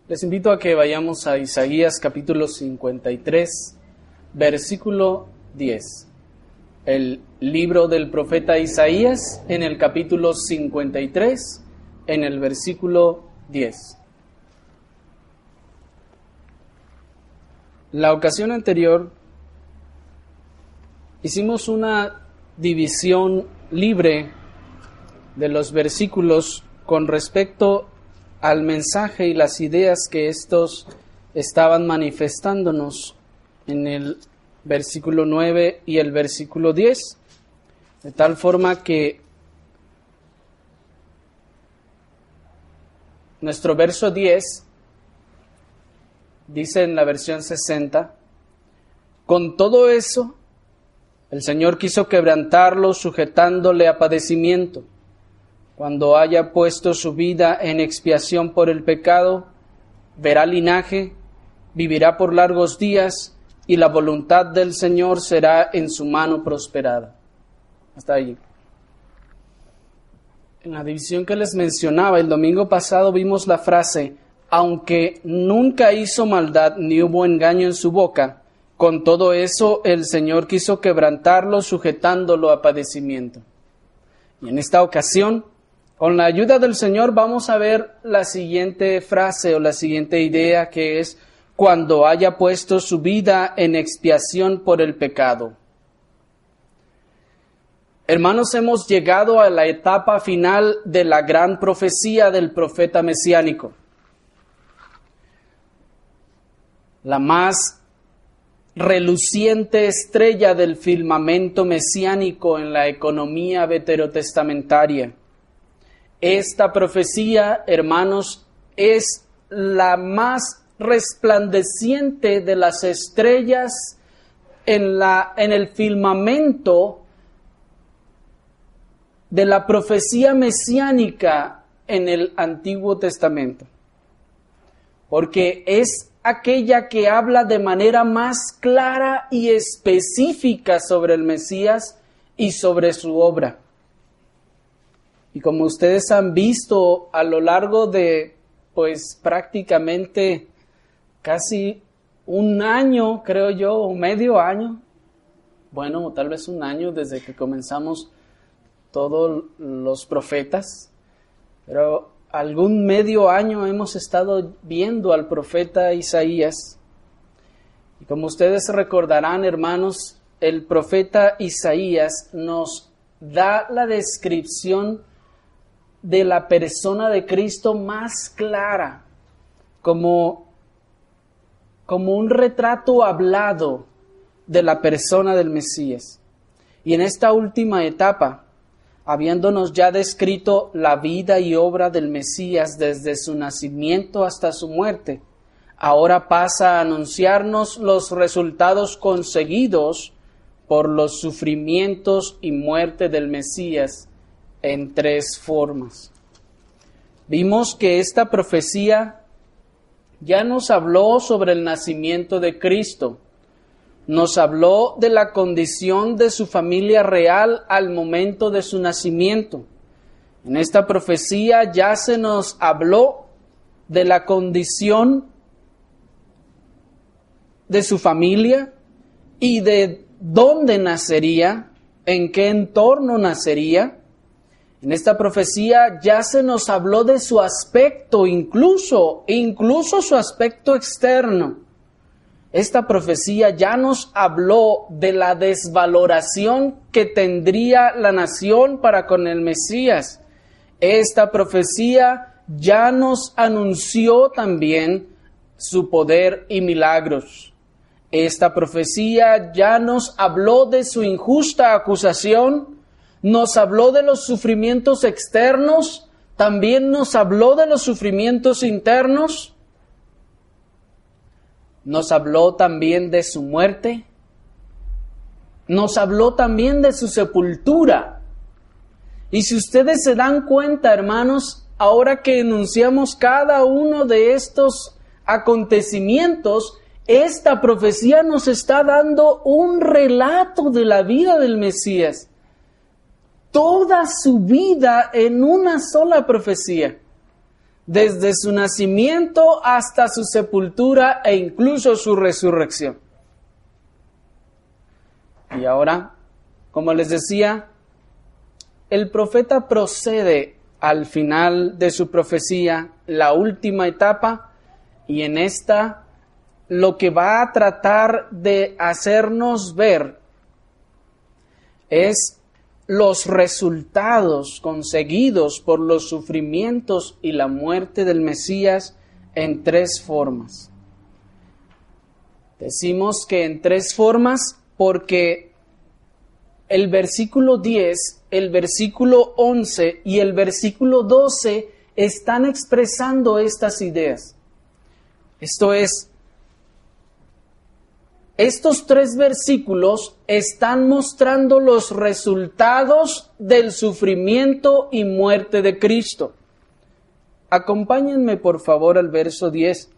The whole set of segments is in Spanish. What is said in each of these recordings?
Les invito a que vayamos a Isaías capítulo 53, versículo 10. El libro del profeta Isaías en el capítulo 53, en el versículo 10. La ocasión anterior hicimos una división libre de los versículos con respecto al mensaje y las ideas que estos estaban manifestándonos en el versículo 9 y el versículo 10, de tal forma que nuestro verso 10 dice en la versión 60, con todo eso, el Señor quiso quebrantarlo, sujetándole a padecimiento. Cuando haya puesto su vida en expiación por el pecado, verá linaje, vivirá por largos días, y la voluntad del Señor será en su mano prosperada. Hasta ahí. En la división que les mencionaba, el domingo pasado vimos la frase, aunque nunca hizo maldad ni hubo engaño en su boca, con todo eso el Señor quiso quebrantarlo, sujetándolo a padecimiento. Y en esta ocasión, con la ayuda del Señor, vamos a ver la siguiente frase o la siguiente idea, que es cuando haya puesto su vida en expiación por el pecado. Hermanos, hemos llegado a la etapa final de la gran profecía del profeta mesiánico. La más reluciente estrella del firmamento mesiánico en la economía veterotestamentaria. Esta profecía, hermanos, es la más resplandeciente de las estrellas en el firmamento de la profecía mesiánica en el Antiguo Testamento, porque es aquella que habla de manera más clara y específica sobre el Mesías y sobre su obra. Y como ustedes han visto a lo largo de, prácticamente casi un año, creo yo, o medio año, bueno, tal vez un año desde que comenzamos todos los profetas, pero algún medio año hemos estado viendo al profeta Isaías. Y como ustedes recordarán, hermanos, el profeta Isaías nos da la descripción de la persona de Cristo más clara, como un retrato hablado de la persona del Mesías. Y en esta última etapa, habiéndonos ya descrito la vida y obra del Mesías desde su nacimiento hasta su muerte, ahora pasa a anunciarnos los resultados conseguidos por los sufrimientos y muerte del Mesías en tres formas. Vimos que esta profecía ya nos habló sobre el nacimiento de Cristo, nos habló de la condición de su familia real al momento de su nacimiento. En esta profecía ya se nos habló de la condición de su familia y de dónde nacería, en qué entorno nacería. En esta profecía ya se nos habló de su aspecto, incluso su aspecto externo. Esta profecía ya nos habló de la desvaloración que tendría la nación para con el Mesías. Esta profecía ya nos anunció también su poder y milagros. Esta profecía ya nos habló de su injusta acusación, nos habló de los sufrimientos externos, también nos habló de los sufrimientos internos, nos habló también de su muerte, nos habló también de su sepultura. Y si ustedes se dan cuenta, hermanos, ahora que enunciamos cada uno de estos acontecimientos, esta profecía nos está dando un relato de la vida del Mesías. Toda su vida en una sola profecía. desde su nacimiento hasta su sepultura e incluso su resurrección. Y ahora, como les decía, el profeta procede al final de su profecía, la última etapa, y en esta lo que va a tratar de hacernos ver es los resultados conseguidos por los sufrimientos y la muerte del Mesías en tres formas. Decimos que en tres formas porque el versículo 10, el versículo 11 y el versículo 12 están expresando estas ideas. Esto es, estos tres versículos están mostrando los resultados del sufrimiento y muerte de Cristo. Acompáñenme por favor al verso 10.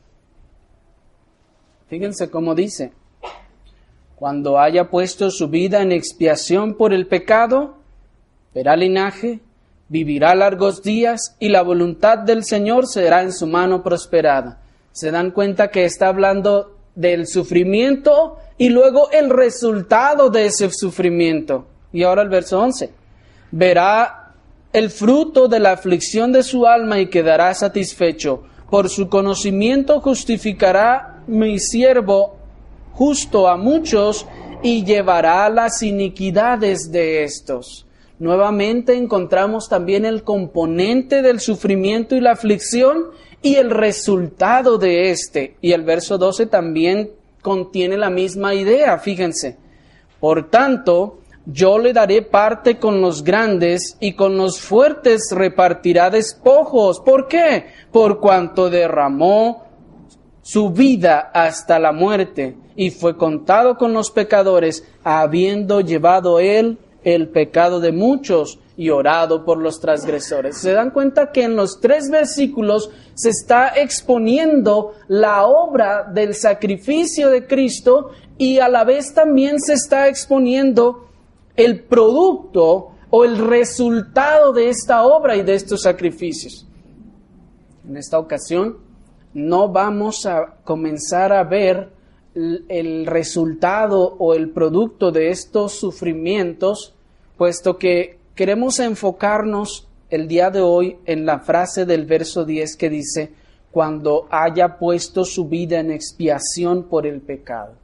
Fíjense cómo dice: cuando haya puesto su vida en expiación por el pecado, verá linaje, vivirá largos días y la voluntad del Señor será en su mano prosperada. ¿Se dan cuenta que está hablando del sufrimiento y luego el resultado de ese sufrimiento? Y ahora el verso 11. Verá el fruto de la aflicción de su alma y quedará satisfecho. Por su conocimiento justificará mi siervo justo a muchos y llevará las iniquidades de estos. Nuevamente encontramos también el componente del sufrimiento y la aflicción y el resultado de este. Y el verso 12 también contiene la misma idea, fíjense. Por tanto, yo le daré parte con los grandes y con los fuertes repartirá despojos. ¿Por qué? Por cuanto derramó su vida hasta la muerte y fue contado con los pecadores, habiendo llevado él el pecado de muchos y orado por los transgresores. ¿Se dan cuenta que en los tres versículos se está exponiendo la obra del sacrificio de Cristo y a la vez también se está exponiendo el producto o el resultado de esta obra y de estos sacrificios? En esta ocasión no vamos a comenzar a ver el resultado o el producto de estos sufrimientos, puesto que queremos enfocarnos el día de hoy en la frase del verso 10 que dice: cuando haya puesto su vida en expiación por el pecado.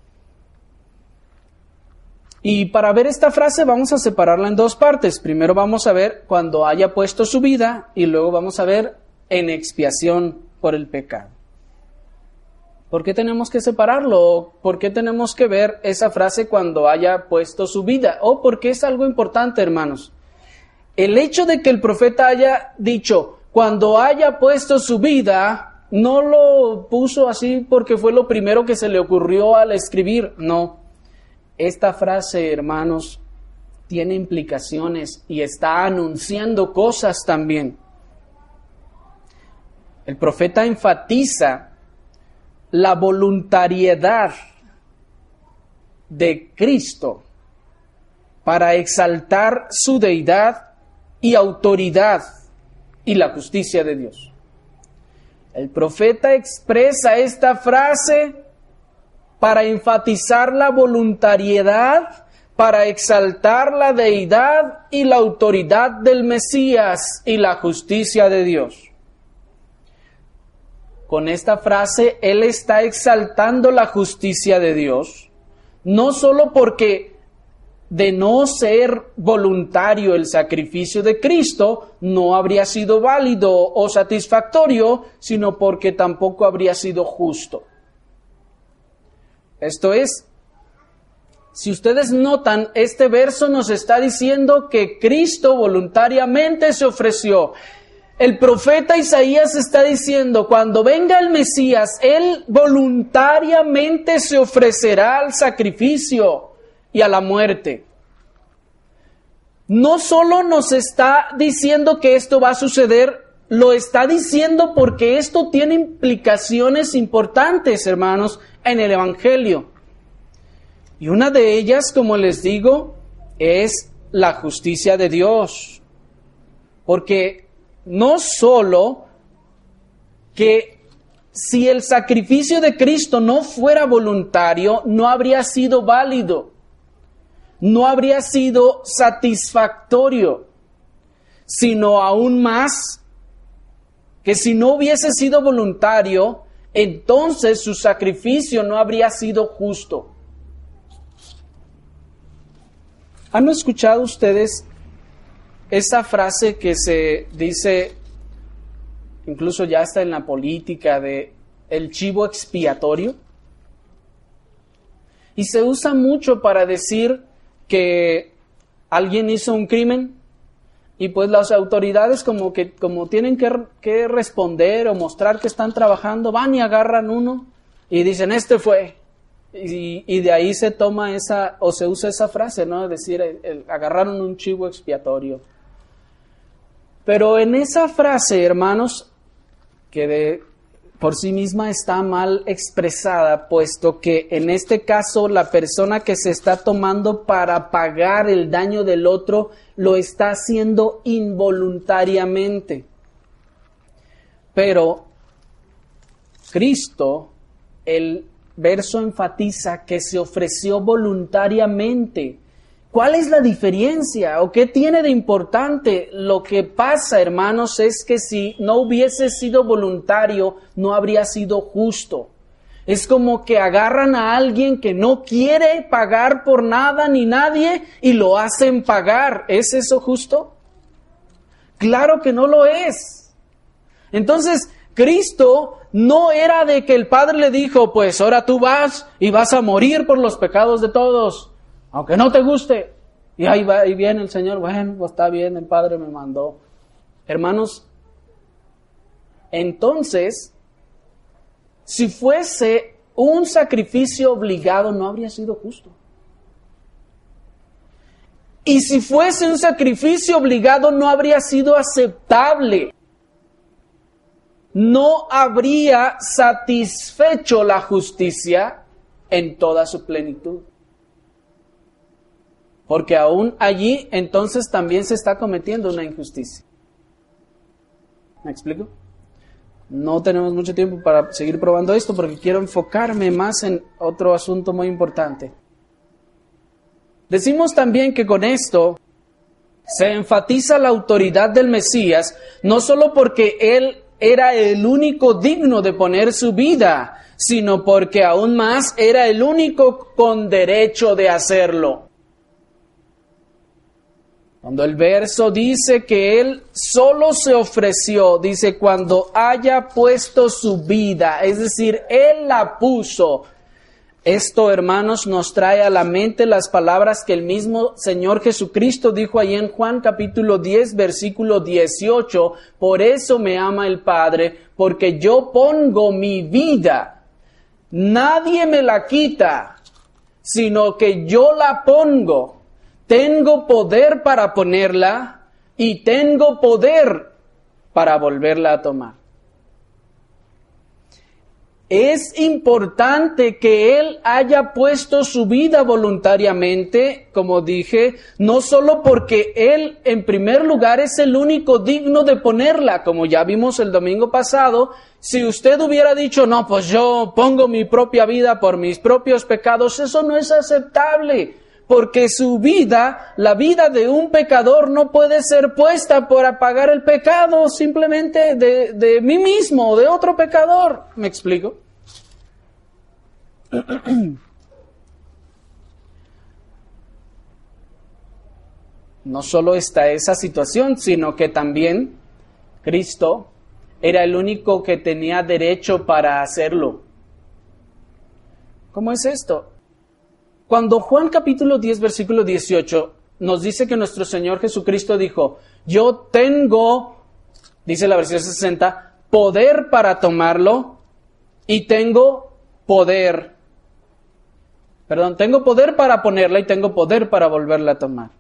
Y para ver esta frase vamos a separarla en dos partes. Primero vamos a ver cuando haya puesto su vida y luego vamos a ver en expiación por el pecado. ¿Por qué tenemos que separarlo? ¿Por qué tenemos que ver esa frase cuando haya puesto su vida? ¿O porque es algo importante, hermanos? El hecho de que el profeta haya dicho cuando haya puesto su vida, no lo puso así porque fue lo primero que se le ocurrió al escribir. No. Esta frase, hermanos, tiene implicaciones y está anunciando cosas también. El profeta enfatiza la voluntariedad de Cristo para exaltar su deidad y autoridad y la justicia de Dios. El profeta expresa esta frase para enfatizar la voluntariedad, para exaltar la deidad y la autoridad del Mesías y la justicia de Dios. Con esta frase, él está exaltando la justicia de Dios, no solo porque de no ser voluntario el sacrificio de Cristo, no habría sido válido o satisfactorio, sino porque tampoco habría sido justo. Esto es, si ustedes notan, este verso nos está diciendo que Cristo voluntariamente se ofreció. El profeta Isaías está diciendo, cuando venga el Mesías, Él voluntariamente se ofrecerá al sacrificio y a la muerte. No solo nos está diciendo que esto va a suceder, lo está diciendo porque esto tiene implicaciones importantes, hermanos, en el Evangelio. Y una de ellas, como les digo, es la justicia de Dios. Porque no solo que si el sacrificio de Cristo no fuera voluntario, no habría sido válido, no habría sido satisfactorio, sino aún más, que si no hubiese sido voluntario, entonces su sacrificio no habría sido justo. ¿Han escuchado ustedes esa frase que se dice, incluso ya está en la política, de el chivo expiatorio? Y se usa mucho para decir que alguien hizo un crimen y pues las autoridades como tienen que responder o mostrar que están trabajando, van y agarran uno y dicen, este fue. Y de ahí se toma o se usa esa frase, ¿no? Es decir, agarraron un chivo expiatorio. Pero en esa frase, hermanos, que por sí misma está mal expresada, puesto que en este caso la persona que se está tomando para pagar el daño del otro lo está haciendo involuntariamente. Pero Cristo, el verso enfatiza que se ofreció voluntariamente. ¿Cuál es la diferencia o qué tiene de importante? Lo que pasa, hermanos, es que si no hubiese sido voluntario, no habría sido justo. Es como que agarran a alguien que no quiere pagar por nada ni nadie y lo hacen pagar. ¿Es eso justo? Claro que no lo es. Entonces, Cristo no era de que el Padre le dijo, pues ahora tú vas y vas a morir por los pecados de todos, aunque no te guste. Y ahí va, y viene el Señor, bueno, pues está bien, el Padre me mandó. Hermanos, entonces, si fuese un sacrificio obligado, no habría sido justo. Y si fuese un sacrificio obligado, no habría sido aceptable. No habría satisfecho la justicia en toda su plenitud. Porque aún allí, entonces, también se está cometiendo una injusticia. ¿Me explico? No tenemos mucho tiempo para seguir probando esto porque quiero enfocarme más en otro asunto muy importante. Decimos también que con esto se enfatiza la autoridad del Mesías, no solo porque Él era el único digno de poner su vida, sino porque aún más era el único con derecho de hacerlo. Cuando el verso dice que Él solo se ofreció, dice cuando haya puesto su vida, es decir, Él la puso. Esto, hermanos, nos trae a la mente las palabras que el mismo Señor Jesucristo dijo ahí en Juan capítulo 10, versículo 18. Por eso me ama el Padre, porque yo pongo mi vida. Nadie me la quita, sino que yo la pongo. Tengo poder para ponerla y tengo poder para volverla a tomar. Es importante que Él haya puesto su vida voluntariamente, como dije, no solo porque Él en primer lugar es el único digno de ponerla, como ya vimos el domingo pasado. Si usted hubiera dicho, no, pues yo pongo mi propia vida por mis propios pecados, eso no es aceptable, porque su vida, la vida de un pecador no puede ser puesta para pagar el pecado simplemente de mí mismo o de otro pecador. ¿Me explico? No solo está esa situación, sino que también Cristo era el único que tenía derecho para hacerlo. ¿Cómo es esto? Cuando Juan capítulo 10, versículo 18 nos dice que nuestro Señor Jesucristo dijo, yo tengo, dice la versión 60, poder para tomarlo y tengo poder para ponerla y tengo poder para volverla a tomar.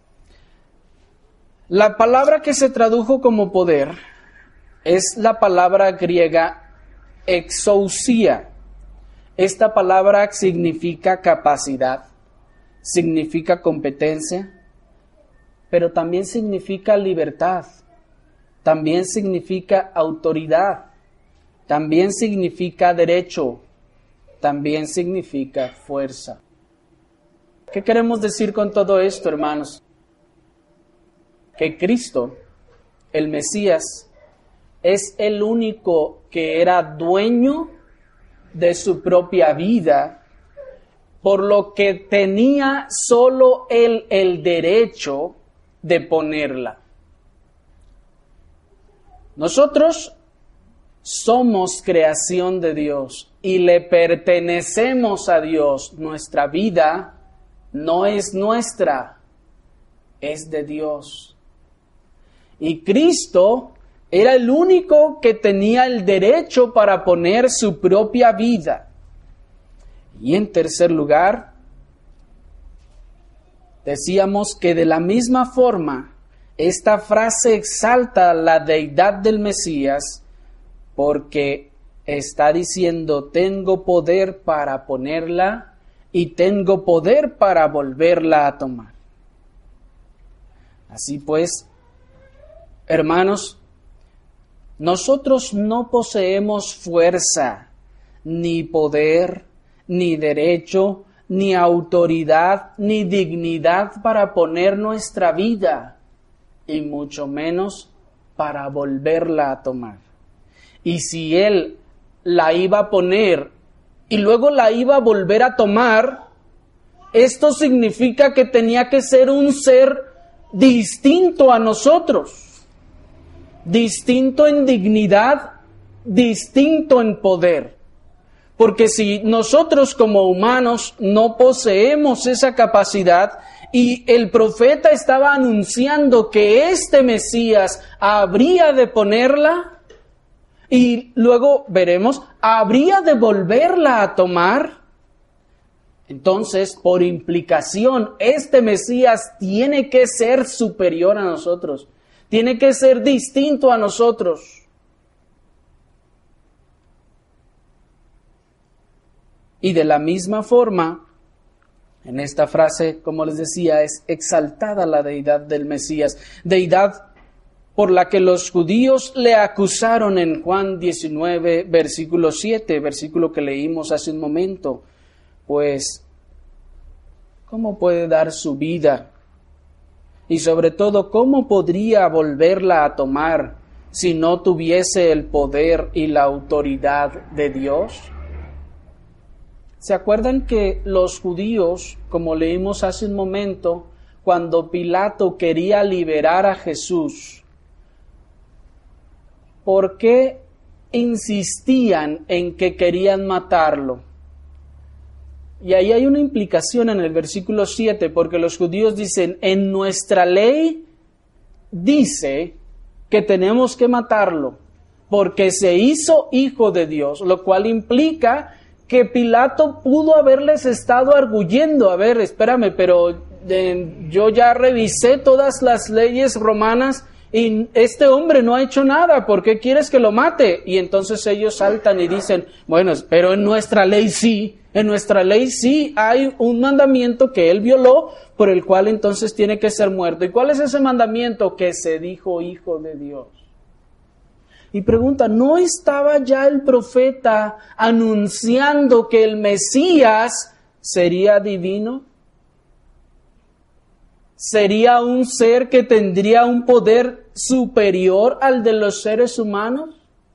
La palabra que se tradujo como poder es la palabra griega exousia. Esta palabra significa capacidad, significa competencia, pero también significa libertad, también significa autoridad. también significa derecho, también significa fuerza. ¿Qué queremos decir con todo esto, hermanos? Que Cristo, el Mesías, es el único que era dueño de su propia vida, por lo que tenía solo él el derecho de ponerla. Nosotros somos creación de Dios y le pertenecemos a Dios. Nuestra vida no es nuestra, es de Dios. Y Cristo era el único que tenía el derecho para poner su propia vida. Y en tercer lugar, decíamos que de la misma forma, esta frase exalta la deidad del Mesías porque está diciendo, tengo poder para ponerla y tengo poder para volverla a tomar. Así pues, hermanos, nosotros no poseemos fuerza, ni poder, ni derecho, ni autoridad, ni dignidad para poner nuestra vida, y mucho menos para volverla a tomar. Y si Él la iba a poner y luego la iba a volver a tomar, esto significa que tenía que ser un ser distinto a nosotros, distinto en dignidad, distinto en poder. Porque si nosotros como humanos no poseemos esa capacidad, y el profeta estaba anunciando que este Mesías habría de ponerla, y luego veremos, habría de volverla a tomar, entonces, por implicación, este Mesías tiene que ser superior a nosotros, tiene que ser distinto a nosotros. Y de la misma forma, en esta frase, como les decía, es exaltada la deidad del Mesías, deidad por la que los judíos le acusaron en Juan 19, versículo 7, versículo que leímos hace un momento. Pues, ¿cómo puede dar su vida? Y sobre todo, ¿cómo podría volverla a tomar si no tuviese el poder y la autoridad de Dios? ¿Se acuerdan que los judíos, como leímos hace un momento, cuando Pilato quería liberar a Jesús, ¿por qué insistían en que querían matarlo? Y ahí hay una implicación en el versículo 7, porque los judíos dicen, en nuestra ley dice que tenemos que matarlo, porque se hizo hijo de Dios, lo cual implica que Pilato pudo haberles estado arguyendo, a ver, espérame, pero yo ya revisé todas las leyes romanas y este hombre no ha hecho nada, ¿por qué quieres que lo mate? Y entonces ellos saltan y dicen, bueno, pero en nuestra ley sí hay un mandamiento que él violó, por el cual entonces tiene que ser muerto. ¿Y cuál es ese mandamiento? Que se dijo hijo de Dios. Y pregunta, ¿no estaba ya el profeta anunciando que el Mesías sería divino? ¿Sería un ser que tendría un poder superior al de los seres humanos?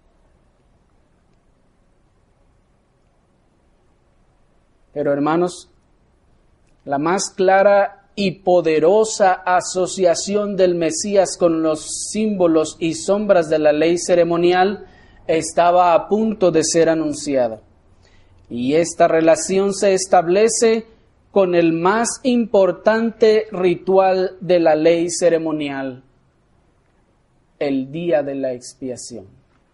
Pero hermanos, la más clara y poderosa asociación del Mesías con los símbolos y sombras de la ley ceremonial estaba a punto de ser anunciada. Y esta relación se establece con el más importante ritual de la ley ceremonial, el día de la expiación.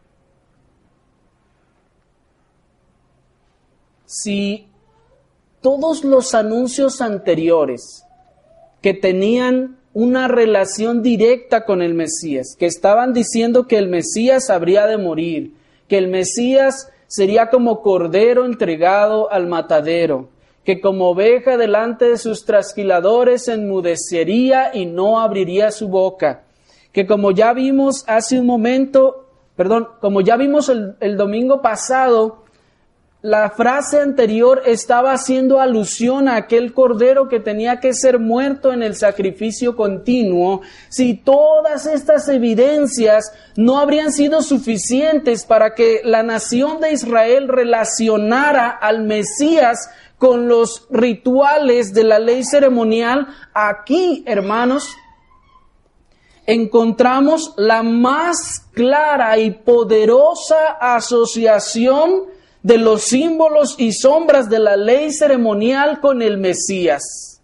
Si todos los anuncios anteriores que tenían una relación directa con el Mesías, que estaban diciendo que el Mesías habría de morir, que el Mesías sería como cordero entregado al matadero, que como oveja delante de sus trasquiladores enmudecería y no abriría su boca, que como ya vimos hace un momento, como ya vimos el domingo pasado, la frase anterior estaba haciendo alusión a aquel cordero que tenía que ser muerto en el sacrificio continuo. Si todas estas evidencias no habrían sido suficientes para que la nación de Israel relacionara al Mesías con los rituales de la ley ceremonial, aquí, hermanos, encontramos la más clara y poderosa asociación de los símbolos y sombras de la ley ceremonial con el Mesías.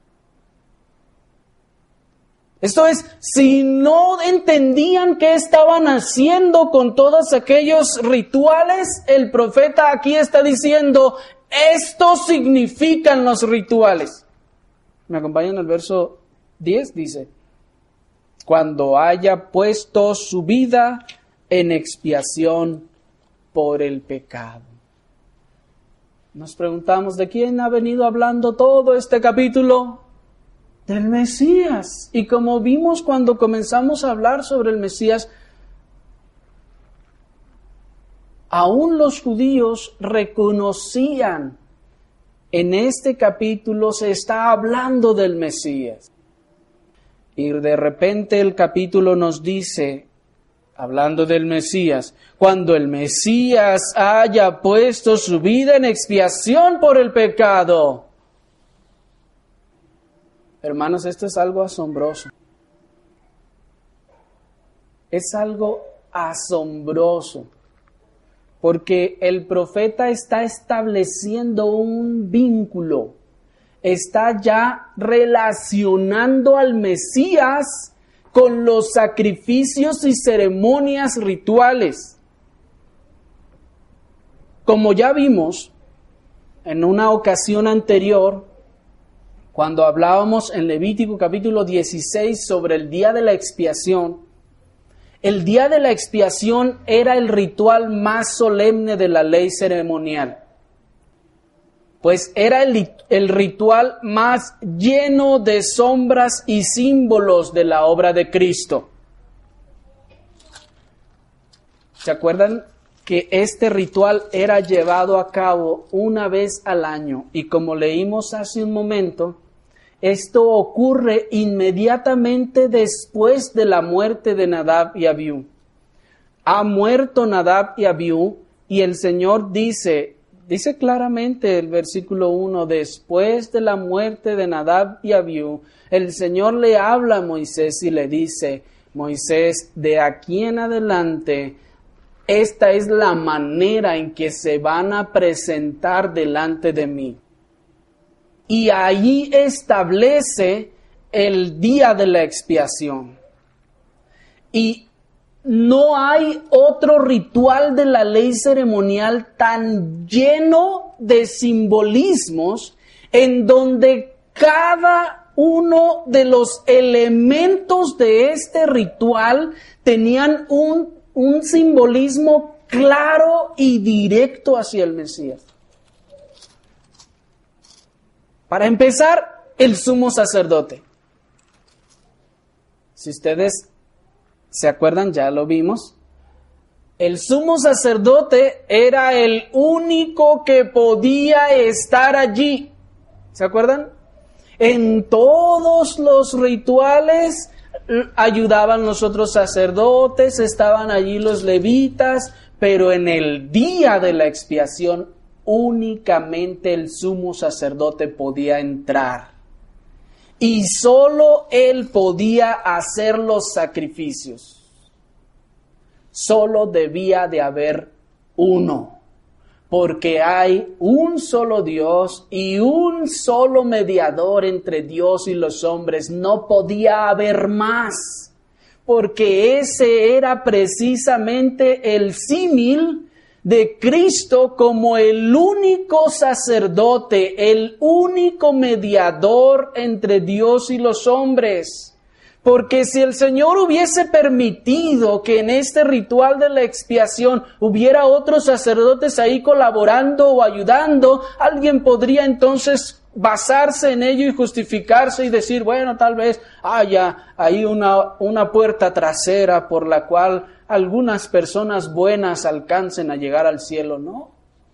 Esto es, si no entendían qué estaban haciendo con todos aquellos rituales, el profeta aquí está diciendo, esto significan los rituales. ¿Me acompañan al verso 10? Dice, cuando haya puesto su vida en expiación por el pecado. Nos preguntamos, ¿de quién ha venido hablando todo este capítulo? Del Mesías. Y como vimos cuando comenzamos a hablar sobre el Mesías, aún los judíos reconocían, en este capítulo se está hablando del Mesías. Y de repente el capítulo nos dice, hablando del Mesías, cuando el Mesías haya puesto su vida en expiación por el pecado. Hermanos, esto es algo asombroso. Es algo asombroso, porque el profeta está estableciendo un vínculo, está ya relacionando al Mesías con los sacrificios y ceremonias rituales. Como ya vimos en una ocasión anterior, cuando hablábamos en Levítico capítulo 16 sobre el día de la expiación, el día de la expiación era el ritual más solemne de la ley ceremonial, pues era el ritual más lleno de sombras y símbolos de la obra de Cristo. ¿Se acuerdan que este ritual era llevado a cabo una vez al año? Y como leímos hace un momento, esto ocurre inmediatamente después de la muerte de Nadab y Abiú. Ha muerto Nadab y Abiú y el Señor dice claramente el versículo 1, después de la muerte de Nadab y Abiú, el Señor le habla a Moisés y le dice, Moisés, de aquí en adelante, esta es la manera en que se van a presentar delante de mí. Y ahí establece el día de la expiación. Y no hay otro ritual de la ley ceremonial tan lleno de simbolismos en donde cada uno de los elementos de este ritual tenían un simbolismo claro y directo hacia el Mesías. Para empezar, el sumo sacerdote. Si ustedes ¿se acuerdan? Ya lo vimos. El sumo sacerdote era el único que podía estar allí. ¿Se acuerdan? En todos los rituales ayudaban los otros sacerdotes, estaban allí los levitas, pero en el día de la expiación únicamente el sumo sacerdote podía entrar. Y solo él podía hacer los sacrificios. Solo debía de haber uno, porque hay un solo Dios y un solo mediador entre Dios y los hombres. No podía haber más, porque ese era precisamente el símil de Cristo como el único sacerdote, el único mediador entre Dios y los hombres. Porque si el Señor hubiese permitido que en este ritual de la expiación hubiera otros sacerdotes ahí colaborando o ayudando, alguien podría entonces basarse en ello y justificarse y decir, bueno, tal vez haya ahí una puerta trasera por la cual algunas personas buenas alcancen a llegar al cielo. No.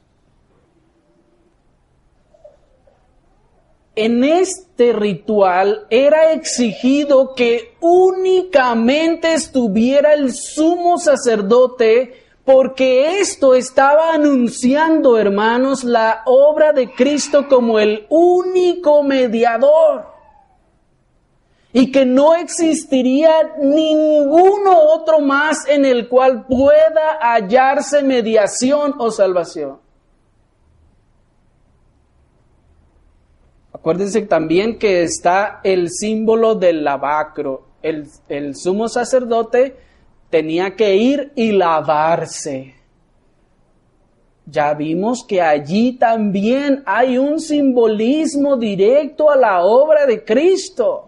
En este ritual era exigido que únicamente estuviera el sumo sacerdote, porque esto estaba anunciando, hermanos, la obra de Cristo como el único mediador. Y que no existiría ninguno otro más en el cual pueda hallarse mediación o salvación. Acuérdense también que está el símbolo del lavacro. El sumo sacerdote tenía que ir y lavarse. Ya vimos que allí también hay un simbolismo directo a la obra de Cristo.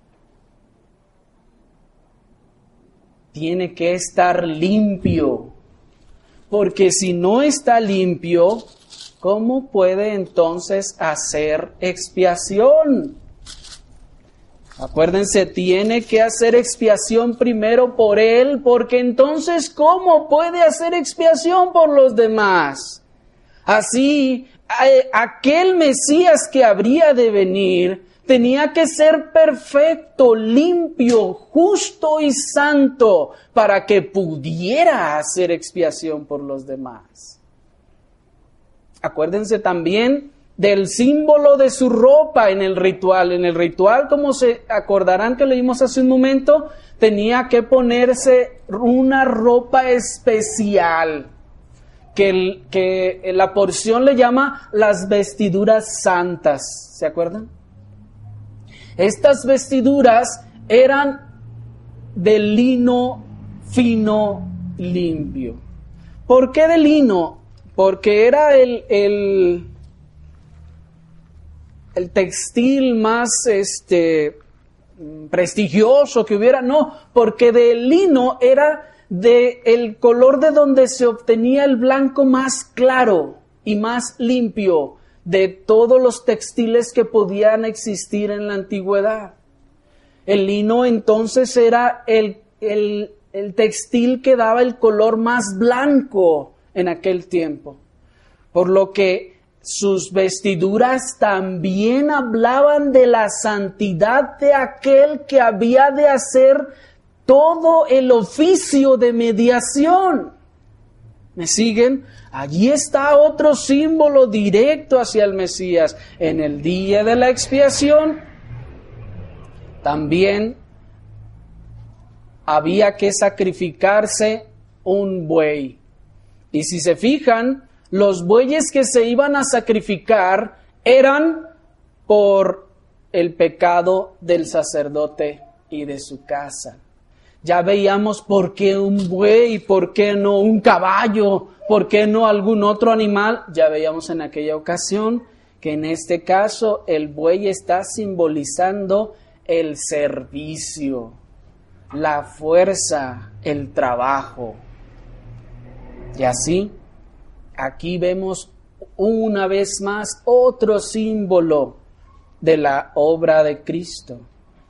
Tiene que estar limpio, porque si no está limpio, ¿cómo puede entonces hacer expiación? Acuérdense, tiene que hacer expiación primero por él, porque entonces, ¿cómo puede hacer expiación por los demás? Así, aquel Mesías que habría de venir tenía que ser perfecto, limpio, justo y santo para que pudiera hacer expiación por los demás. Acuérdense también del símbolo de su ropa en el ritual. En el ritual, como se acordarán que leímos hace un momento, tenía que ponerse una ropa especial, que la porción le llama las vestiduras santas. ¿Se acuerdan? Estas vestiduras eran de lino fino, limpio. ¿Por qué de lino? Porque era el textil más prestigioso que hubiera. No, porque del lino era el color de donde se obtenía el blanco más claro y más limpio de todos los textiles que podían existir en la antigüedad. El lino entonces era el textil que daba el color más blanco en aquel tiempo. Por lo que sus vestiduras también hablaban de la santidad de aquel que había de hacer todo el oficio de mediación. ¿Me siguen? Allí está otro símbolo directo hacia el Mesías. En el día de la expiación, también había que sacrificarse un buey. Y si se fijan, los bueyes que se iban a sacrificar eran por el pecado del sacerdote y de su casa. Ya veíamos por qué un buey, por qué no un caballo, por qué no algún otro animal. Ya veíamos en aquella ocasión que en este caso el buey está simbolizando el servicio, la fuerza, el trabajo. Y así, aquí vemos una vez más otro símbolo de la obra de Cristo.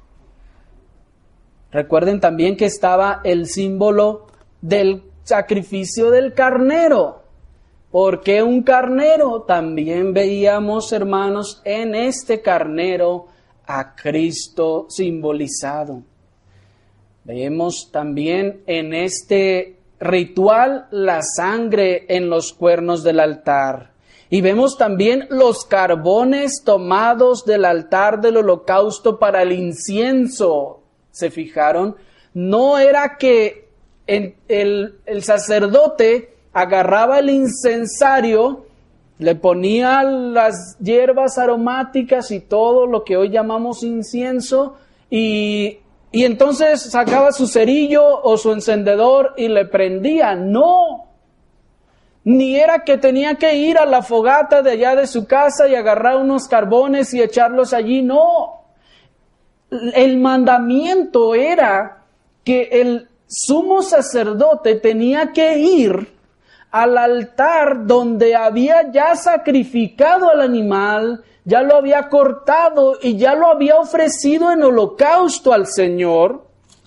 Recuerden también que estaba el símbolo del sacrificio del carnero. ¿Por qué un carnero? También veíamos, hermanos, en este carnero a Cristo simbolizado. Vemos también en este ritual la sangre en los cuernos del altar. Y vemos también los carbones tomados del altar del holocausto para el incienso. ¿Se fijaron? No era que el sacerdote agarraba el incensario, le ponía las hierbas aromáticas y todo lo que hoy llamamos incienso, y entonces sacaba su cerillo o su encendedor y le prendía. No. Ni era que tenía que ir a la fogata de allá de su casa y agarrar unos carbones y echarlos allí. No. El mandamiento era que el sumo sacerdote tenía que ir al altar donde había ya sacrificado al animal, ya lo había cortado y ya lo había ofrecido en holocausto al Señor,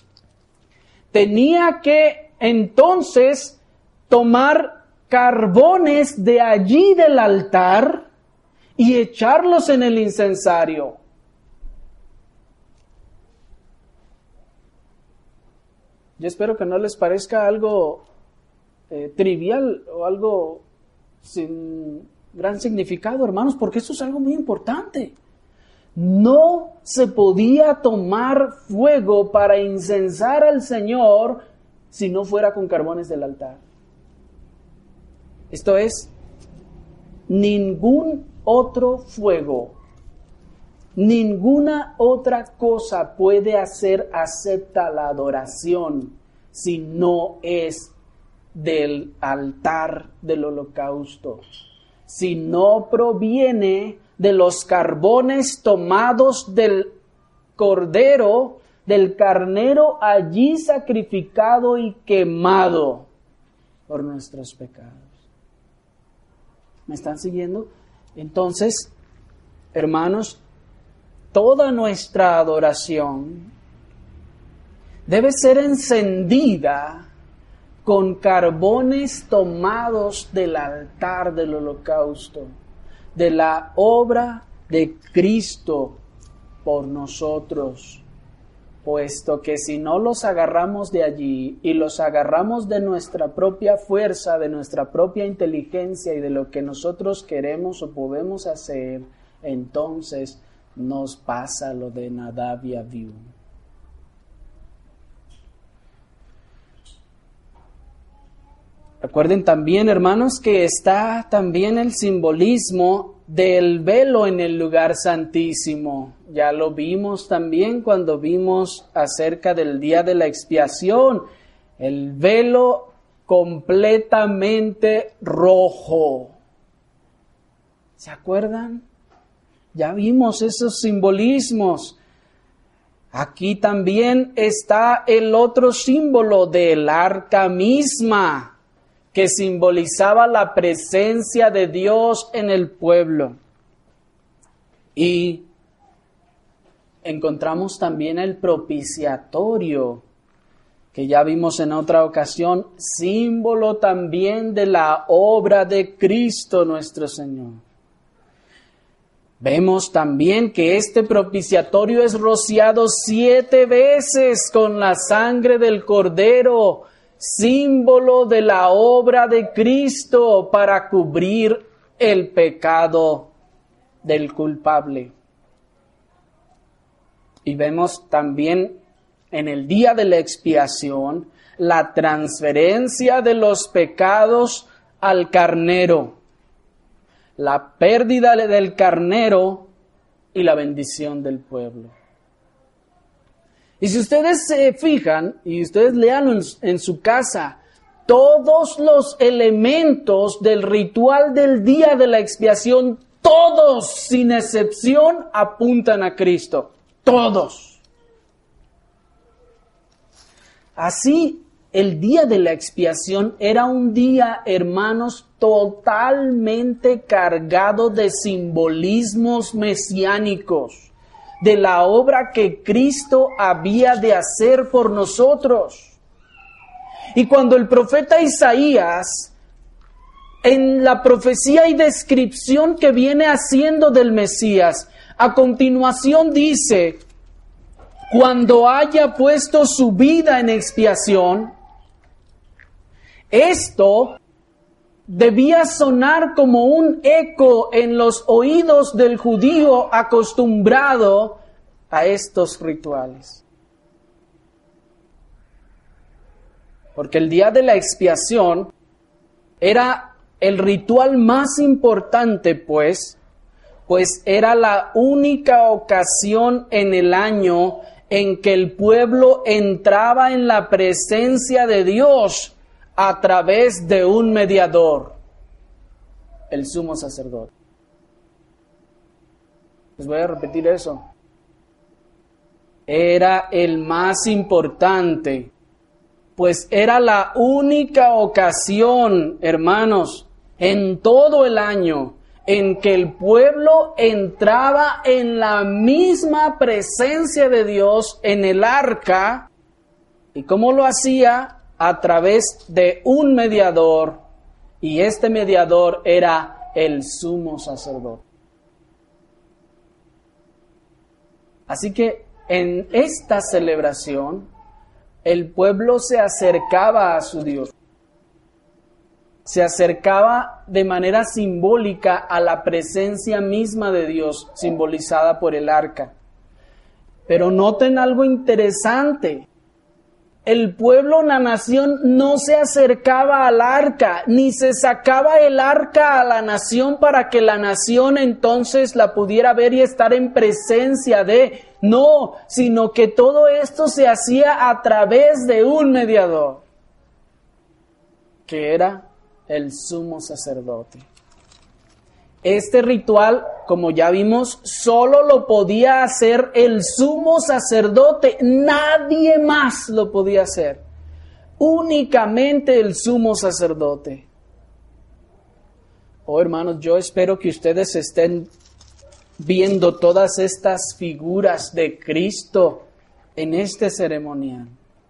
tenía que entonces tomar carbones de allí del altar y echarlos en el incensario. Yo espero que no les parezca algo trivial o algo sin gran significado, hermanos, porque eso es algo muy importante. No se podía tomar fuego para incensar al Señor si no fuera con carbones del altar. Esto es, ningún otro fuego, ninguna otra cosa puede hacer acepta la adoración si no es del altar del holocausto, si no proviene de los carbones tomados del cordero, del carnero allí sacrificado y quemado por nuestros pecados. ¿Me están siguiendo? Entonces, hermanos, toda nuestra adoración debe ser encendida con carbones tomados del altar del holocausto, de la obra de Cristo por nosotros, puesto que si no los agarramos de allí y los agarramos de nuestra propia fuerza, de nuestra propia inteligencia y de lo que nosotros queremos o podemos hacer, entonces nos pasa lo de Nadab y Abiú. Recuerden también, hermanos, que está también el simbolismo del velo en el lugar santísimo. Ya lo vimos también cuando vimos acerca del día de la expiación. El velo completamente rojo. ¿Se acuerdan? Ya vimos esos simbolismos. Aquí también está el otro símbolo del arca misma, que simbolizaba la presencia de Dios en el pueblo. Y encontramos también el propiciatorio, que ya vimos en otra ocasión, símbolo también de la obra de Cristo nuestro Señor. Vemos también que este propiciatorio es rociado 7 veces con la sangre del Cordero, símbolo de la obra de Cristo para cubrir el pecado del culpable. Y vemos también en el día de la expiación la transferencia de los pecados al carnero, la pérdida del carnero y la bendición del pueblo. Y si ustedes se fijan, y ustedes lean en su casa, todos los elementos del ritual del día de la expiación, todos sin excepción apuntan a Cristo. Todos. Así, el día de la expiación era un día, hermanos, totalmente cargado de simbolismos mesiánicos, de la obra que Cristo había de hacer por nosotros. Y cuando el profeta Isaías, en la profecía y descripción que viene haciendo del Mesías, a continuación dice, cuando haya puesto su vida en expiación, esto debía sonar como un eco en los oídos del judío acostumbrado a estos rituales. Porque el día de la expiación era el ritual más importante, pues era la única ocasión en el año en que el pueblo entraba en la presencia de Dios a través de un mediador, el sumo sacerdote. Les voy a repetir eso. Era el más importante, pues era la única ocasión, hermanos, en todo el año en que el pueblo entraba en la misma presencia de Dios en el arca. ¿Y cómo lo hacía? A través de un mediador, y este mediador era el sumo sacerdote. Así que en esta celebración, el pueblo se acercaba a su Dios. Se acercaba de manera simbólica a la presencia misma de Dios, simbolizada por el arca. Pero noten algo interesante. El pueblo, la nación, no se acercaba al arca, ni se sacaba el arca a la nación para que la nación entonces la pudiera ver y estar en presencia de. No, sino que todo esto se hacía a través de un mediador, que era el sumo sacerdote. Este ritual, como ya vimos, solo lo podía hacer el sumo sacerdote, nadie más lo podía hacer, únicamente el sumo sacerdote. Oh, hermanos, yo espero que ustedes estén viendo todas estas figuras de Cristo en este ceremonial.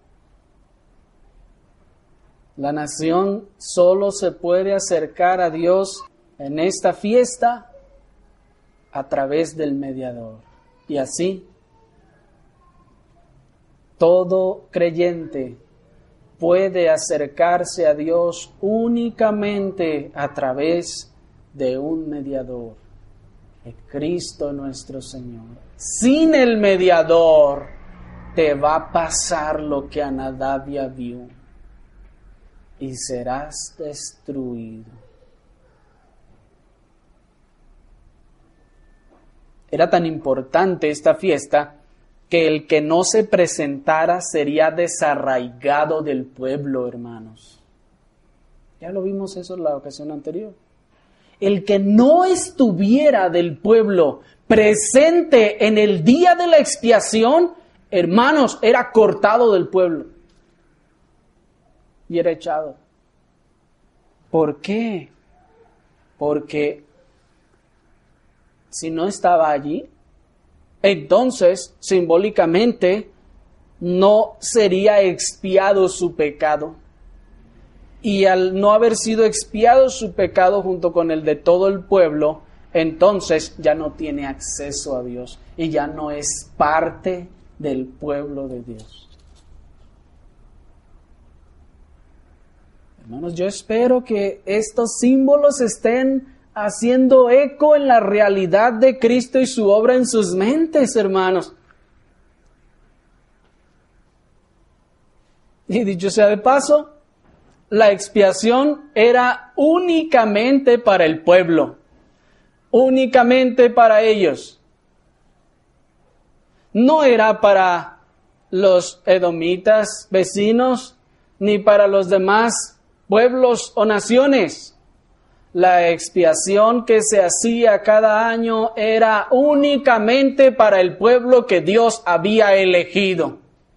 La nación solo se puede acercar a Dios en esta fiesta a través del mediador. Y así, todo creyente puede acercarse a Dios únicamente a través de un mediador, de Cristo nuestro Señor. Sin el mediador te va a pasar lo que a Nadab y Abiú, y serás destruido. Era tan importante esta fiesta que el que no se presentara sería desarraigado del pueblo, hermanos. Ya lo vimos eso en la ocasión anterior. El que no estuviera del pueblo presente en el día de la expiación, hermanos, era cortado del pueblo y era echado. ¿Por qué? Porque si no estaba allí, entonces simbólicamente no sería expiado su pecado. Y al no haber sido expiado su pecado junto con el de todo el pueblo, entonces ya no tiene acceso a Dios y ya no es parte del pueblo de Dios. Hermanos, yo espero que estos símbolos estén haciendo eco en la realidad de Cristo y su obra en sus mentes, hermanos. Y dicho sea de paso, la expiación era únicamente para el pueblo, únicamente para ellos. No era para los edomitas vecinos, ni para los demás pueblos o naciones. La expiación que se hacía cada año era únicamente para el pueblo que Dios había elegido.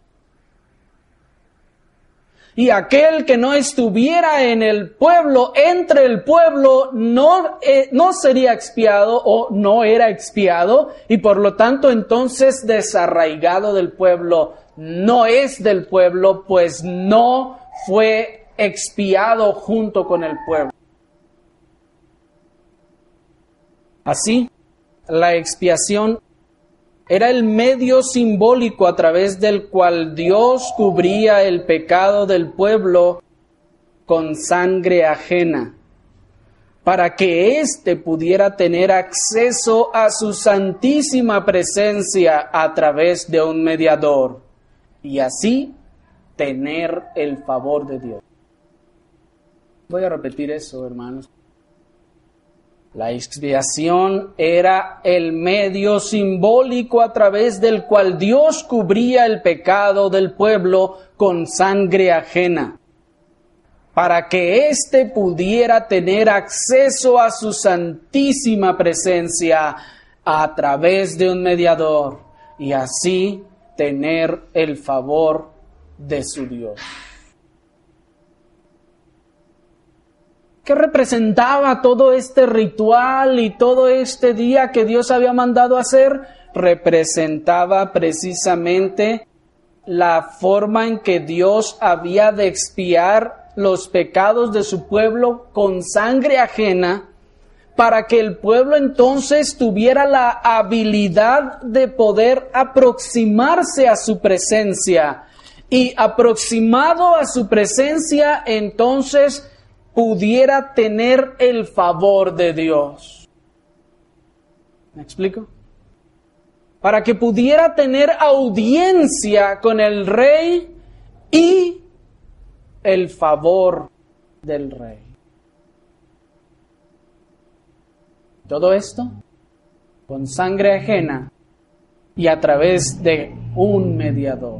Y aquel que no estuviera en el pueblo, entre el pueblo, no sería expiado o no era expiado, y por lo tanto entonces desarraigado del pueblo. No es del pueblo, pues no fue expiado junto con el pueblo. Así, la expiación era el medio simbólico a través del cual Dios cubría el pecado del pueblo con sangre ajena, para que éste pudiera tener acceso a su santísima presencia a través de un mediador, y así tener el favor de Dios. Voy a repetir eso, hermanos. La expiación era el medio simbólico a través del cual Dios cubría el pecado del pueblo con sangre ajena, para que éste pudiera tener acceso a su santísima presencia a través de un mediador y así tener el favor de su Dios. ¿Qué representaba todo este ritual y todo este día que Dios había mandado hacer? Representaba precisamente la forma en que Dios había de expiar los pecados de su pueblo con sangre ajena, para que el pueblo entonces tuviera la habilidad de poder aproximarse a su presencia. Y aproximado a su presencia, entonces pudiera tener el favor de Dios. ¿Me explico? Para que pudiera tener audiencia con el rey y el favor del rey. Todo esto con sangre ajena y a través de un mediador.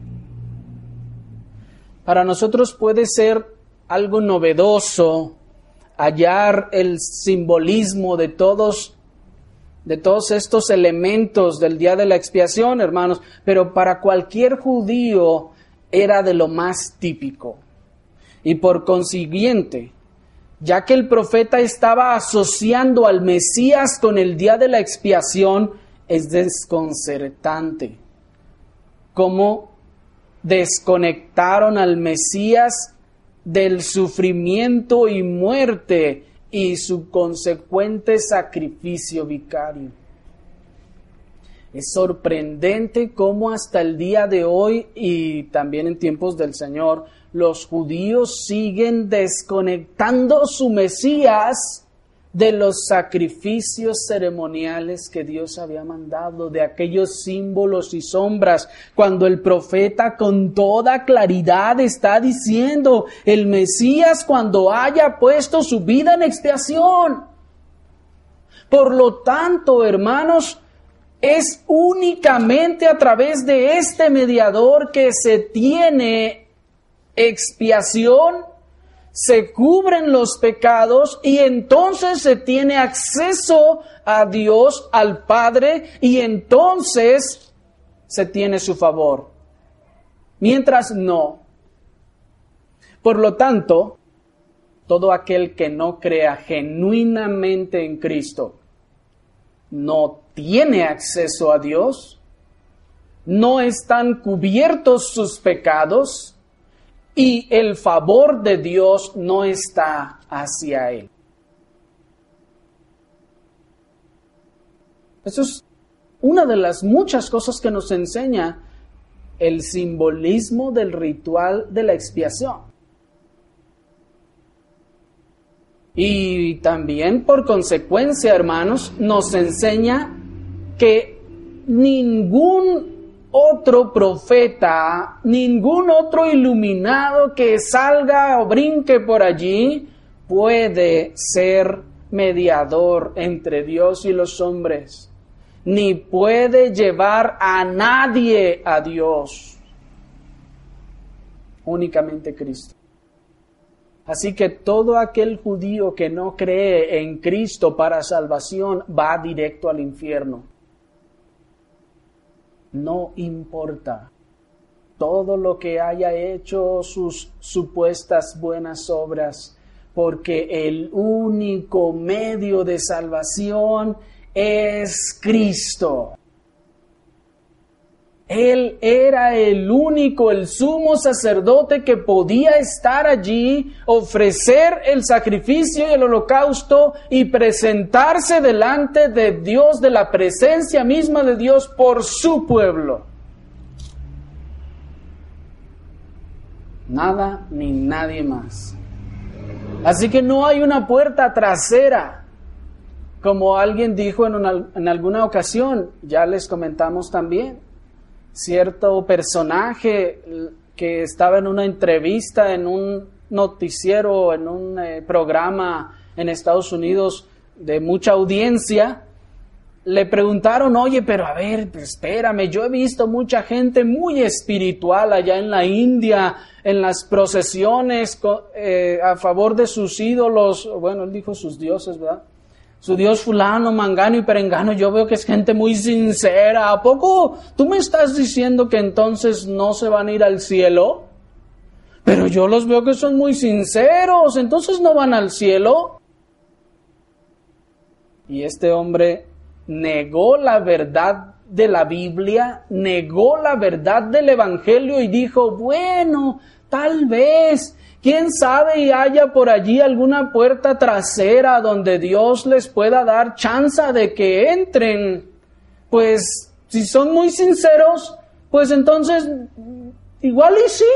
Para nosotros puede ser algo novedoso hallar el simbolismo de todos estos elementos del día de la expiación, hermanos, pero para cualquier judío era de lo más típico. Y por consiguiente, ya que el profeta estaba asociando al Mesías con el día de la expiación, es desconcertante cómo desconectaron al Mesías del sufrimiento y muerte y su consecuente sacrificio vicario. Es sorprendente cómo hasta el día de hoy y también en tiempos del Señor, los judíos siguen desconectando su Mesías de los sacrificios ceremoniales que Dios había mandado, de aquellos símbolos y sombras, cuando el profeta con toda claridad está diciendo, el Mesías cuando haya puesto su vida en expiación. Por lo tanto, hermanos, es únicamente a través de este mediador que se tiene expiación, se cubren los pecados y entonces se tiene acceso a Dios, al Padre, y entonces se tiene su favor. Mientras no. Por lo tanto, todo aquel que no crea genuinamente en Cristo no tiene acceso a Dios, no están cubiertos sus pecados, y el favor de Dios no está hacia él. Eso es una de las muchas cosas que nos enseña el simbolismo del ritual de la expiación. Y también, por consecuencia, hermanos, nos enseña que ningún otro profeta, ningún otro iluminado que salga o brinque por allí puede ser mediador entre Dios y los hombres, ni puede llevar a nadie a Dios. Únicamente Cristo. Así que todo aquel judío que no cree en Cristo para salvación va directo al infierno. No importa todo lo que haya hecho, sus supuestas buenas obras, porque el único medio de salvación es Cristo. Él era el único, el sumo sacerdote que podía estar allí, ofrecer el sacrificio y el holocausto y presentarse delante de Dios, de la presencia misma de Dios por su pueblo. Nada ni nadie más. Así que no hay una puerta trasera, como alguien dijo en alguna ocasión, ya les comentamos también. Cierto personaje que estaba en una entrevista, en un noticiero, en un programa en Estados Unidos de mucha audiencia, le preguntaron, oye, pero a ver, espérame, yo he visto mucha gente muy espiritual allá en la India, en las procesiones a favor de sus ídolos, bueno, él dijo sus dioses, ¿verdad? Su Dios fulano, mangano y perengano, yo veo que es gente muy sincera. ¿A poco tú me estás diciendo que entonces no se van a ir al cielo? Pero yo los veo que son muy sinceros, entonces no van al cielo. Y este hombre negó la verdad de la Biblia, negó la verdad del Evangelio y dijo, bueno, tal vez, quién sabe y haya por allí alguna puerta trasera donde Dios les pueda dar chance de que entren. Pues si son muy sinceros, pues entonces igual y sí.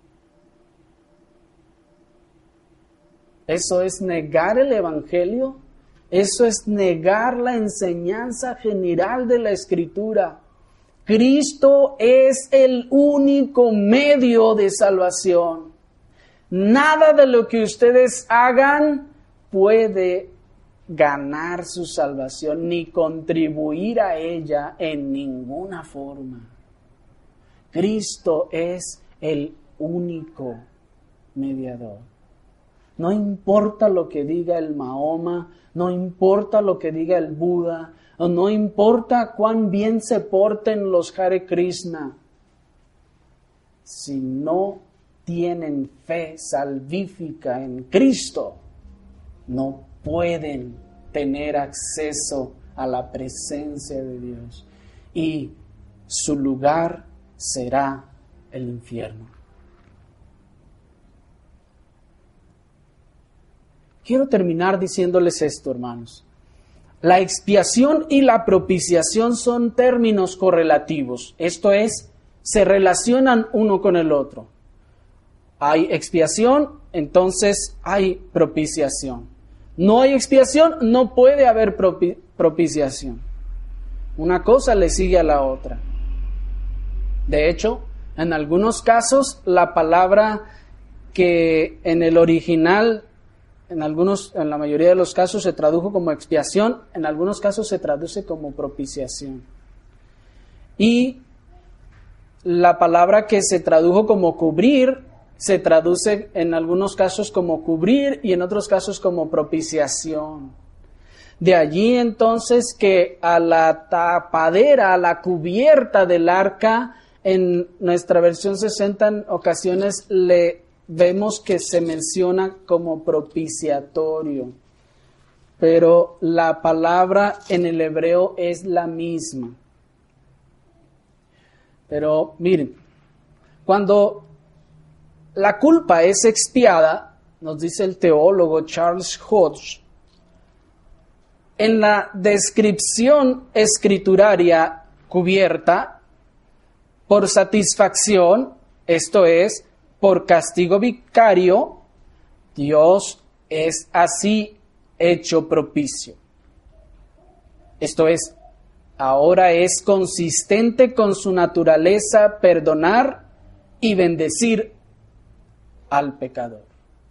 Eso es negar el Evangelio. Eso es negar la enseñanza general de la Escritura. Cristo es el único medio de salvación. Nada de lo que ustedes hagan puede ganar su salvación ni contribuir a ella en ninguna forma. Cristo es el único mediador. No importa lo que diga el Mahoma, no importa lo que diga el Buda, o no importa cuán bien se porten los Hare Krishna. Si no tienen fe salvífica en Cristo, no pueden tener acceso a la presencia de Dios. Y su lugar será el infierno. Quiero terminar diciéndoles esto, hermanos. La expiación y la propiciación son términos correlativos. Esto es, se relacionan uno con el otro. Hay expiación, entonces hay propiciación. No hay expiación, no puede haber propiciación. Una cosa le sigue a la otra. De hecho, en algunos casos, la palabra que en el original, en la mayoría de los casos se tradujo como expiación, en algunos casos se traduce como propiciación. Y la palabra que se tradujo como cubrir, se traduce en algunos casos como cubrir y en otros casos como propiciación. De allí entonces que a la tapadera, a la cubierta del arca, en nuestra versión 60 en ocasiones vemos que se menciona como propiciatorio, pero la palabra en el hebreo es la misma. Pero miren, cuando la culpa es expiada, nos dice el teólogo Charles Hodge, en la descripción escrituraria cubierta por satisfacción, esto es, por castigo vicario, Dios es así hecho propicio. Esto es, ahora es consistente con su naturaleza perdonar y bendecir al pecador.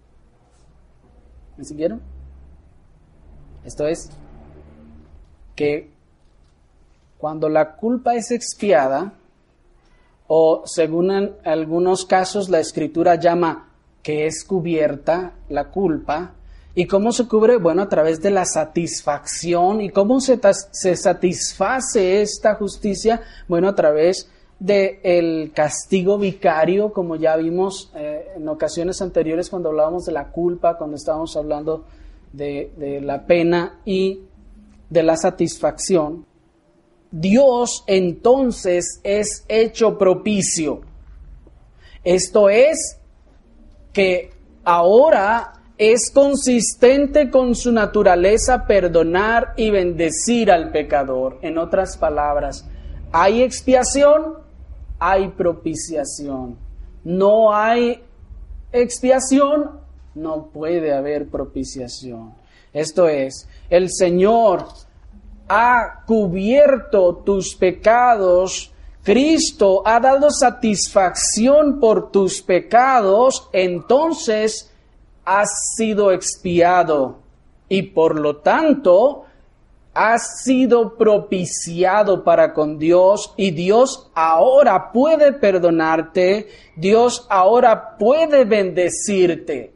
¿Me siguieron? Esto es, que cuando la culpa es expiada, o según en algunos casos la Escritura llama que es cubierta la culpa. ¿Y cómo se cubre? Bueno, a través de la satisfacción. ¿Y cómo se satisface esta justicia? Bueno, a través del castigo vicario, como ya vimos en ocasiones anteriores cuando hablábamos de la culpa, cuando estábamos hablando de la pena y de la satisfacción. Dios entonces es hecho propicio. Esto es que ahora es consistente con su naturaleza perdonar y bendecir al pecador. En otras palabras, hay expiación, hay propiciación. No hay expiación, no puede haber propiciación. Esto es, el Señor ha cubierto tus pecados, Cristo ha dado satisfacción por tus pecados, entonces has sido expiado y por lo tanto has sido propiciado para con Dios y Dios ahora puede perdonarte, Dios ahora puede bendecirte.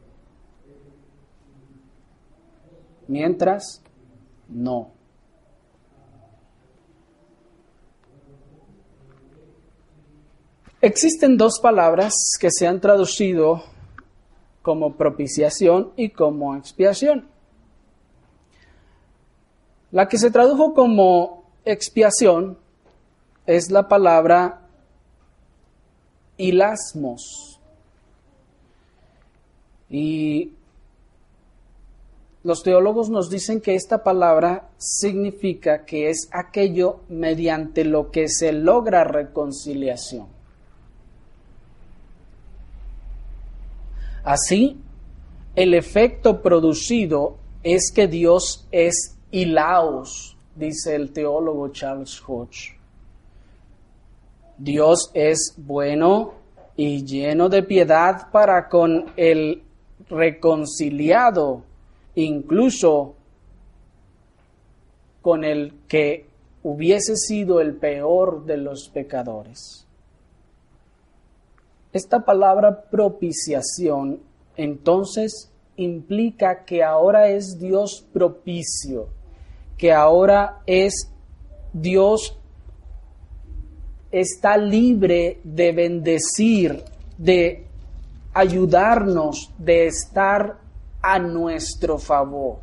Mientras, no. Existen dos palabras que se han traducido como propiciación y como expiación. La que se tradujo como expiación es la palabra hilasmos. Y los teólogos nos dicen que esta palabra significa que es aquello mediante lo que se logra reconciliación. Así, el efecto producido es que Dios es hilaos, dice el teólogo Charles Hodge. Dios es bueno y lleno de piedad para con el reconciliado, incluso con el que hubiese sido el peor de los pecadores. Esta palabra propiciación entonces implica que ahora es Dios propicio, que ahora es Dios está libre de bendecir, de ayudarnos, de estar a nuestro favor.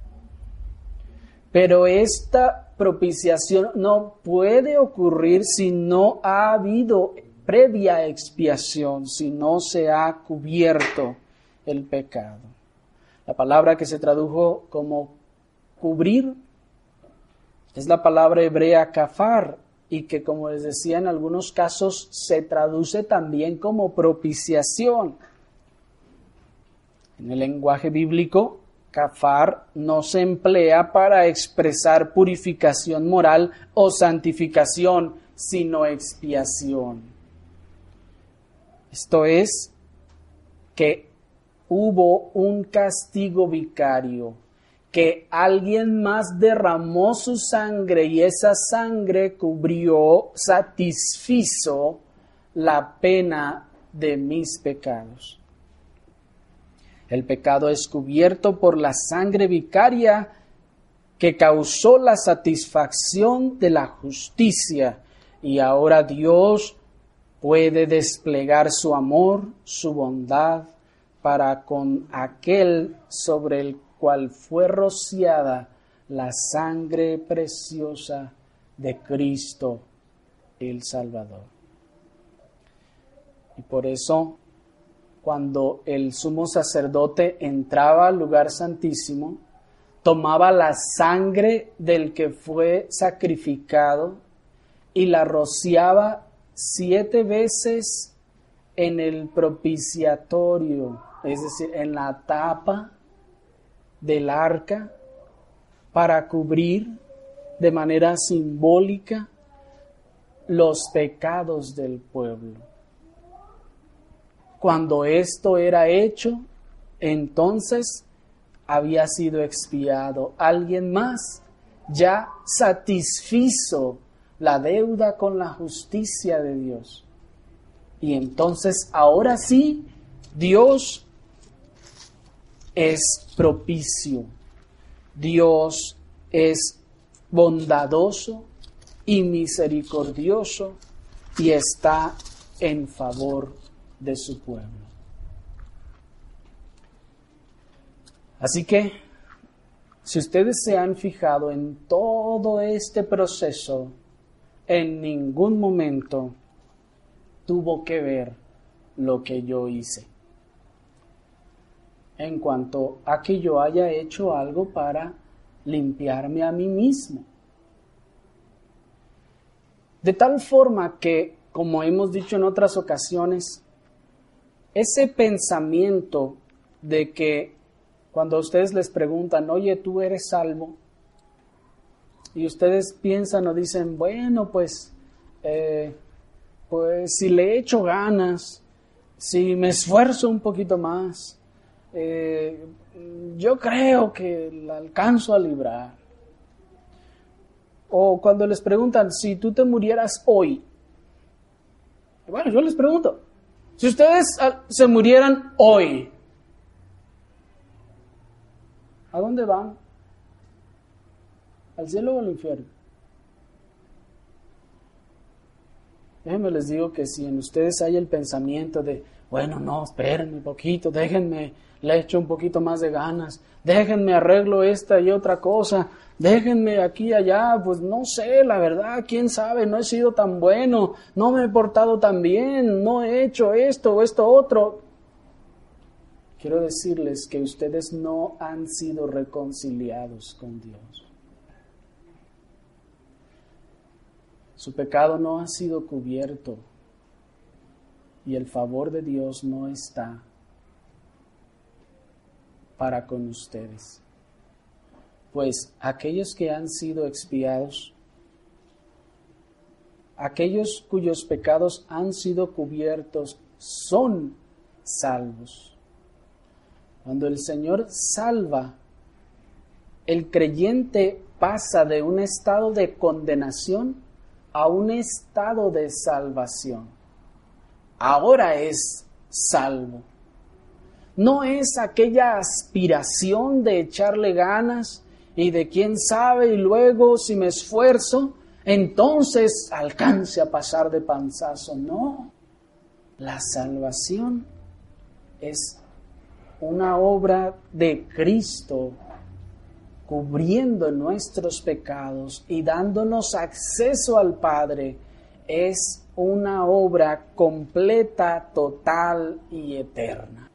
Pero esta propiciación no puede ocurrir si no ha habido previa expiación, si no se ha cubierto el pecado. La palabra que se tradujo como cubrir es la palabra hebrea kafar, y que, como les decía, en algunos casos se traduce también como propiciación. En el lenguaje bíblico, kafar no se emplea para expresar purificación moral o santificación, sino expiación. Esto es que hubo un castigo vicario, que alguien más derramó su sangre y esa sangre cubrió, satisfizo la pena de mis pecados. El pecado es cubierto por la sangre vicaria que causó la satisfacción de la justicia, y ahora Dios puede desplegar su amor, su bondad para con aquel sobre el cual fue rociada la sangre preciosa de Cristo el Salvador. Y por eso, cuando el sumo sacerdote entraba al lugar santísimo, tomaba la sangre del que fue sacrificado y la rociaba 7 veces en el propiciatorio, es decir, en la tapa del arca, para cubrir de manera simbólica los pecados del pueblo. Cuando esto era hecho, entonces había sido expiado. Alguien más ya satisfizo la deuda con la justicia de Dios. Y entonces, ahora sí, Dios es propicio. Dios es bondadoso y misericordioso y está en favor de su pueblo. Así que, si ustedes se han fijado en todo este proceso, en ningún momento tuvo que ver lo que yo hice, en cuanto a que yo haya hecho algo para limpiarme a mí mismo. De tal forma que, como hemos dicho en otras ocasiones, ese pensamiento de que cuando ustedes les preguntan, oye, ¿tú eres salvo? Y ustedes piensan o dicen, bueno, pues si le echo ganas, si me esfuerzo un poquito más, yo creo que la alcanzo a librar. O cuando les preguntan, si tú te murieras hoy, bueno, yo les pregunto, si ustedes se murieran hoy, ¿a dónde van? ¿Al cielo o al infierno? Déjenme les digo que si en ustedes hay el pensamiento de, bueno, no, espérenme un poquito, déjenme, le echo un poquito más de ganas, déjenme arreglo esta y otra cosa, déjenme aquí y allá, pues no sé, la verdad, quién sabe, no he sido tan bueno, no me he portado tan bien, no he hecho esto o esto otro. Quiero decirles que ustedes no han sido reconciliados con Dios. Su pecado no ha sido cubierto y el favor de Dios no está para con ustedes. Pues aquellos que han sido expiados, aquellos cuyos pecados han sido cubiertos, son salvos. Cuando el Señor salva, el creyente pasa de un estado de condenación a un estado de salvación. Ahora es salvo. No es aquella aspiración de echarle ganas y de quién sabe y luego si me esfuerzo, entonces alcance a pasar de panzazo. No, la salvación es una obra de Cristo cubriendo nuestros pecados y dándonos acceso al Padre. Es una obra completa, total y eterna.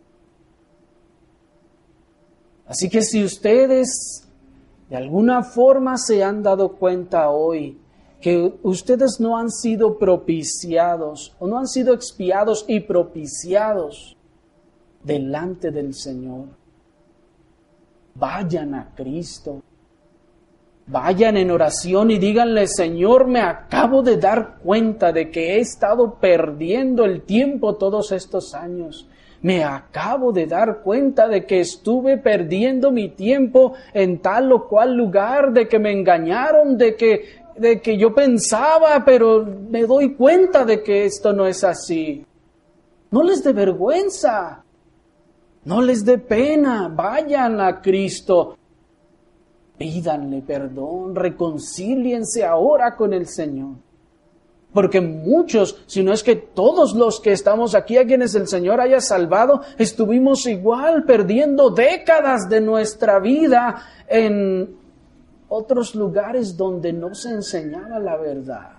Así que si ustedes de alguna forma se han dado cuenta hoy que ustedes no han sido propiciados o no han sido expiados y propiciados delante del Señor, vayan a Cristo, vayan en oración y díganle: Señor, me acabo de dar cuenta de que he estado perdiendo el tiempo todos estos años. Me acabo de dar cuenta de que estuve perdiendo mi tiempo en tal o cual lugar, de que me engañaron, de que yo pensaba, pero me doy cuenta de que esto no es así. No les dé vergüenza. No les dé pena, vayan a Cristo, pídanle perdón, reconcíliense ahora con el Señor. Porque muchos, si no es que todos los que estamos aquí, a quienes el Señor haya salvado, estuvimos igual perdiendo décadas de nuestra vida en otros lugares donde no se enseñaba la verdad.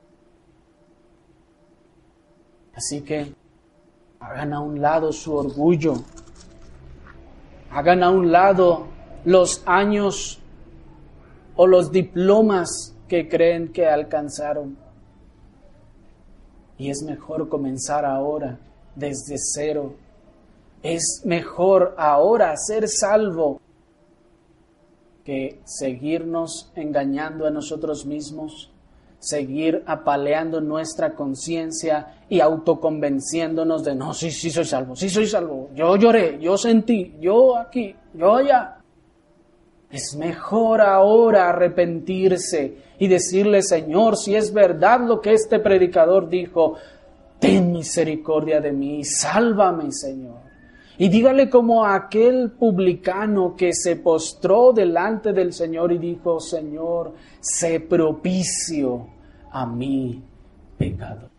Así que hagan a un lado su orgullo. Hagan a un lado los años o los diplomas que creen que alcanzaron. Y es mejor comenzar ahora, desde cero. Es mejor ahora ser salvo que seguirnos engañando a nosotros mismos, seguir apaleando nuestra conciencia y autoconvenciéndonos de no, sí soy salvo, yo lloré, yo sentí, yo aquí, yo allá. Es mejor ahora arrepentirse y decirle: Señor, si es verdad lo que este predicador dijo, ten misericordia de mí, sálvame, Señor. Y dígale como a aquel publicano que se postró delante del Señor y dijo: Señor, sé propicio a mi pecador.